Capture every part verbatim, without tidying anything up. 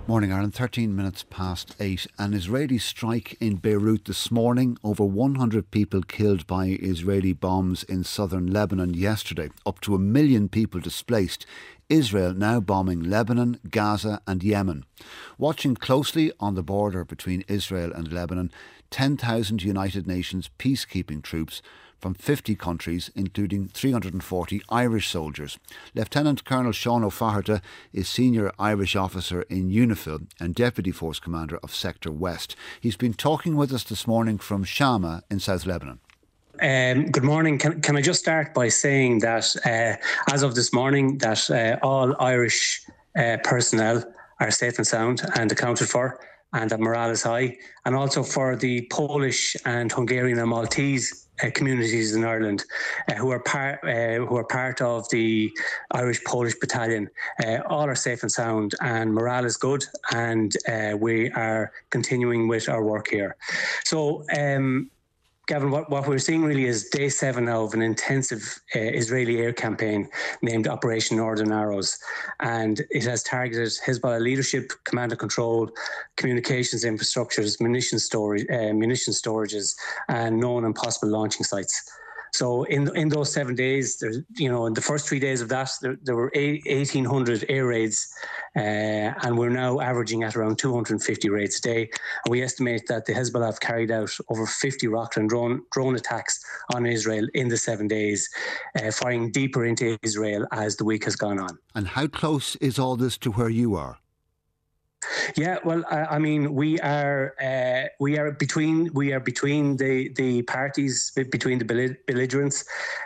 Morning, Ireland. thirteen minutes past eight. An Israeli strike in Beirut this morning. Over one hundred people killed by Israeli bombs in southern Lebanon yesterday. Up to a million people displaced. Israel now bombing Lebanon, Gaza and Yemen. Watching closely on the border between Israel and Lebanon, ten thousand United Nations peacekeeping troops from fifty countries, including three hundred forty Irish soldiers. Lieutenant Colonel Sean O'Faherty is Senior Irish Officer in UNIFIL and Deputy Force Commander of Sector West. He's been talking with us this morning from Shama in South Lebanon. Um, good morning. Can, can I just start by saying that uh, as of this morning, that uh, all Irish uh, personnel are safe and sound and accounted for, and that morale is high. And also for the Polish and Hungarian and Maltese uh, communities in Ireland uh, who are part uh, who are part of the Irish Polish Battalion, uh, all are safe and sound, and morale is good, and uh, we are continuing with our work here. So. Um, Gavin, what, what we're seeing really is day seven now of an intensive uh, Israeli air campaign named Operation Northern Arrows. And it has targeted Hezbollah leadership, command and control, communications infrastructures, munition storage, uh, munition storages, and known and possible launching sites. So in in those seven days, there, you know, in the first three days of that, there, there were eighteen hundred air raids, uh, and we're now averaging at around two hundred fifty raids a day. And we estimate that the Hezbollah have carried out over fifty rocket and drone drone attacks on Israel in the seven days, uh, firing deeper into Israel as the week has gone on. And how close is all this to where you are? Yeah, well, I, I mean, we are uh, we are between we are between the the parties, between the belligerents.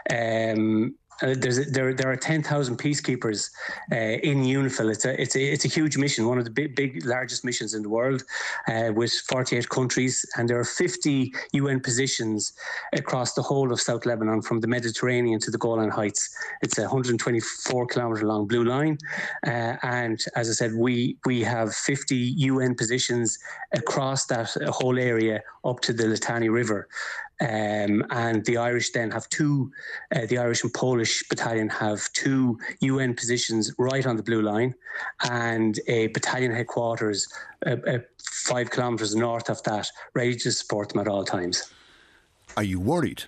Um, Uh, there's a, there there are ten thousand peacekeepers uh, in UNIFIL. It's a it's a it's a huge mission, one of the big big largest missions in the world, uh, with forty-eight countries, and there are fifty U N positions across the whole of South Lebanon, from the Mediterranean to the Golan Heights. It's a one hundred twenty-four kilometre long blue line, uh, and as I said, we we have fifty U N positions across that whole area up to the Litani River. Um, and the Irish then have two, uh, the Irish and Polish battalion have two U N positions right on the blue line, and a battalion headquarters uh, uh, five kilometres north of that, ready to support them at all times. Are you worried?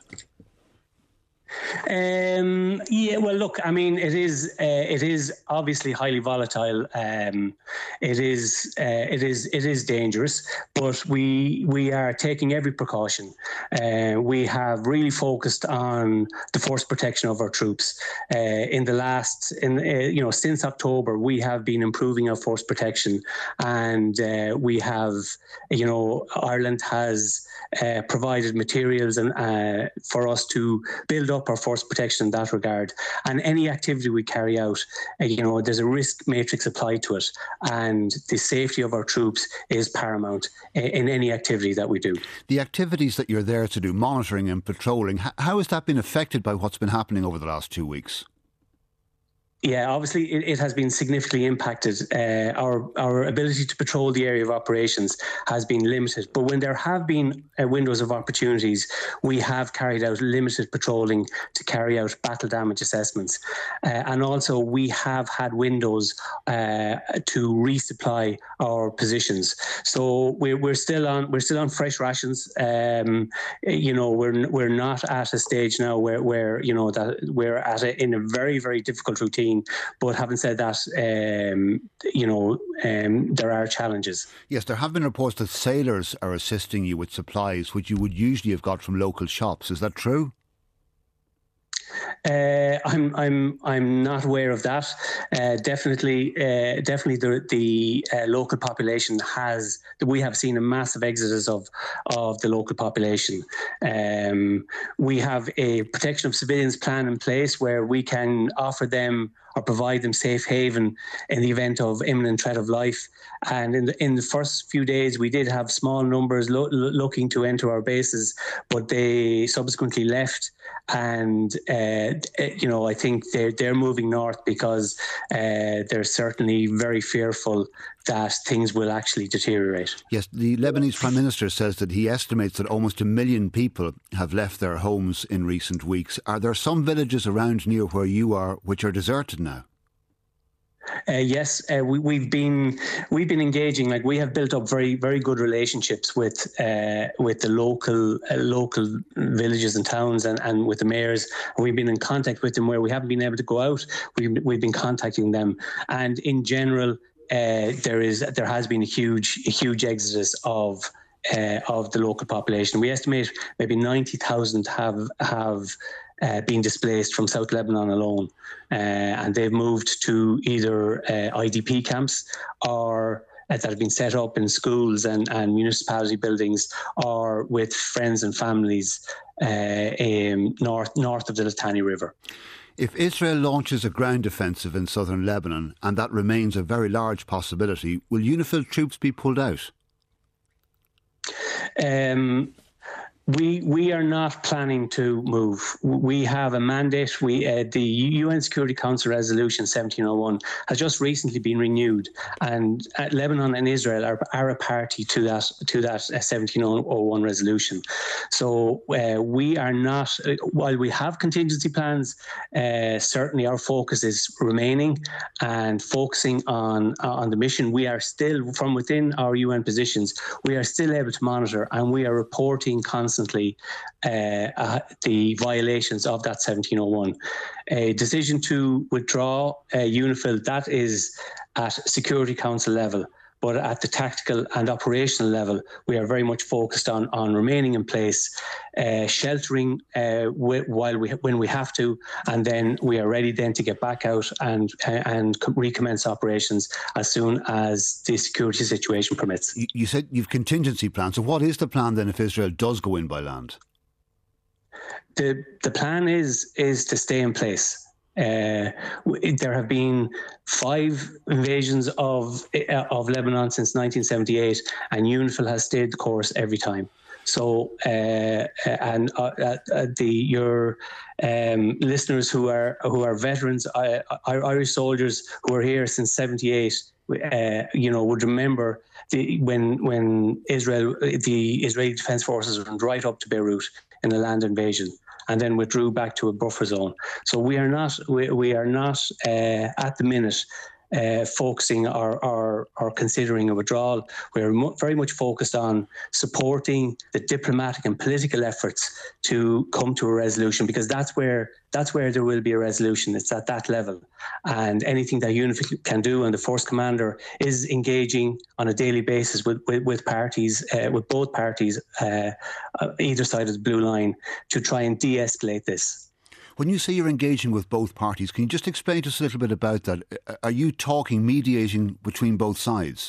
Um, yeah, well, look, I mean, it is uh, it is obviously highly volatile. Um, it is uh, it is it is dangerous, but we we are taking every precaution. Uh, we have really focused on the force protection of our troops. Uh, in the last, in uh, you know, since October, we have been improving our force protection, and uh, we have, you know, Ireland has uh, provided materials and uh, for us to build up our force protection in that regard. And any activity we carry out, uh, you know, there's a risk matrix applied to it, and the safety of our troops is paramount in, in any activity that we do. The activities that you're there to do, monitoring and patrolling, how has that been affected by what's been happening over the last two weeks? Yeah, obviously it, it has been significantly impacted. Uh, our our ability to patrol the area of operations has been limited. But when there have been uh, windows of opportunities, we have carried out limited patrolling to carry out battle damage assessments. Uh, and also we have had windows uh, to resupply our positions. So we're we're still on we're still on fresh rations. Um, you know, we're we're not at a stage now where where you know that we're at a, in a very very difficult routine. But having said that, um, you know, um, there are challenges. Yes, there have been reports that sailors are assisting you with supplies, which you would usually have got from local shops. Is that true? Uh, I'm I'm I'm not aware of that. Uh, definitely, uh, definitely, the the uh, local population has. We have seen a massive exodus of of the local population. Um, we have a protection of civilians plan in place where we can offer them or provide them safe haven in the event of imminent threat of life. And in the, in the first few days, we did have small numbers lo- looking to enter our bases, but they subsequently left. And, uh, you know, I think they're, they're moving north because uh, they're certainly very fearful that things will actually deteriorate. Yes, the Lebanese Prime Minister says that he estimates that almost a million people have left their homes in recent weeks. Are there some villages around near where you are which are deserted now? Uh, yes, uh, we, we've been we've been engaging. Like we have built up very very good relationships with uh, with the local uh, local villages and towns, and, and with the mayors. And we've been in contact with them where we haven't been able to go out. We've we've been contacting them, and in general, uh, there is there has been a huge a huge exodus of. Uh, of the local population. We estimate maybe ninety thousand have have uh, been displaced from South Lebanon alone, uh, and they've moved to either uh, I D P camps or uh, that have been set up in schools and, and municipality buildings, or with friends and families uh, in north north of the Litani River. If Israel launches a ground offensive in southern Lebanon, and that remains a very large possibility, will UNIFIL troops be pulled out? Um, we we are not planning to move. We have a mandate. We uh, the U N Security Council Resolution seventeen oh one has just recently been renewed, and uh, Lebanon and Israel are, are a party to that to that uh, seventeen oh one resolution. So uh, we are not. Uh, while we have contingency plans, uh, certainly our focus is remaining and focusing on uh, on the mission. We are still, from within our U N positions, we are still able to monitor, and we are reporting constantly. Uh, uh, the violations of that seventeen oh one. A decision to withdraw uh, UNIFIL, that is at Security Council level, but at the tactical and operational level, we are very much focused on, on remaining in place, uh, sheltering uh, while we when we have to, and then we are ready then to get back out and and recommence operations as soon as the security situation permits. You said you've contingency plans. So what is the plan then if Israel does go in by land? The the plan is is to stay in place. Uh, there have been five invasions of uh, of Lebanon since nineteen seventy-eight, and UNIFIL has stayed the course every time. So, uh, and uh, uh, the your um, listeners who are who are veterans, uh, Irish soldiers who are here since seventy-eight, uh, you know, would remember the when when Israel, the Israeli Defense Forces went right up to Beirut in a land invasion, and then withdrew back to a buffer zone. So we are not we, we are not uh, at the minute uh, focusing or, or or considering a withdrawal. We are mo- very much focused on supporting the diplomatic and political efforts to come to a resolution, because that's where that's where there will be a resolution. It's at that level, and anything that UNIFIL can do, and the force commander is engaging on a daily basis with with, with parties, uh, with both parties, uh, either side of the blue line, to try and de-escalate this. When you say you're engaging with both parties, can you just explain to us a little bit about that? Are you talking, mediating between both sides?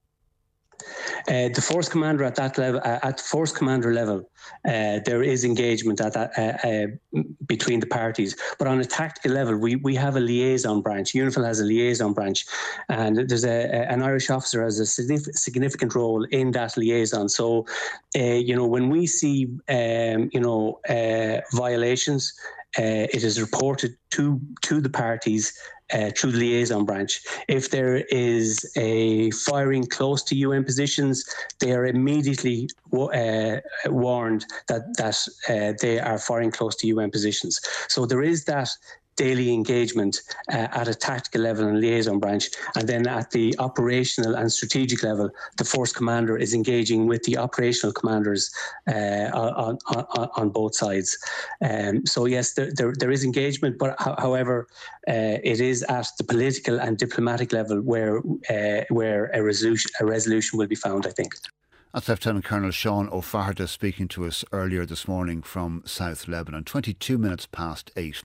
Uh, the force commander at that level, uh, at the force commander level, uh, there is engagement at that uh, uh, between the parties. But on a tactical level, we we have a liaison branch. UNIFIL has a liaison branch, and there's a, a an Irish officer has a significant role in that liaison. So, uh, you know, when we see um, you know uh, violations, uh, it is reported to to the parties. Uh, through the liaison branch. If there is a firing close to U N positions, they are immediately uh, warned that that uh, they are firing close to U N positions. So there is that daily engagement uh, at a tactical level and liaison branch, and then at the operational and strategic level, the force commander is engaging with the operational commanders uh, on, on, on both sides. Um, so yes, there, there, there is engagement, but ho- however, uh, it is at the political and diplomatic level where uh, where a resolution a resolution will be found, I think. That's Lieutenant Colonel Sean O'Faherty speaking to us earlier this morning from South Lebanon. twenty-two minutes past eight.